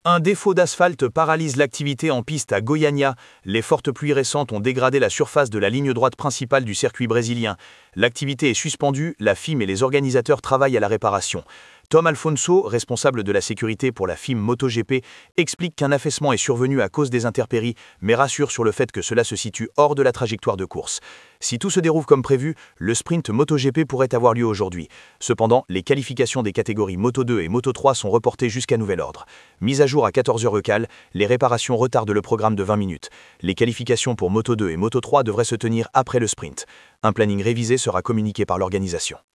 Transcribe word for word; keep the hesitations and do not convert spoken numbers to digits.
Un défaut d'asphalte paralyse l'activité en piste à Goiânia. Les fortes pluies récentes ont dégradé la surface de la ligne droite principale du circuit brésilien. L'activité est suspendue, la F I M et les organisateurs travaillent à la réparation. Tom Alfonso, responsable de la sécurité pour la F I M MotoGP, explique qu'un affaissement est survenu à cause des intempéries, mais rassure sur le fait que cela se situe hors de la trajectoire de course. Si tout se déroule comme prévu, le sprint MotoGP pourrait avoir lieu aujourd'hui. Cependant, les qualifications des catégories Moto deux et Moto trois sont reportées jusqu'à nouvel ordre. Mise à jour à quatorze heures locales, les réparations retardent le programme de vingt minutes. Les qualifications pour Moto deux et Moto trois devraient se tenir après le sprint. Un planning révisé sera communiqué par l'organisation.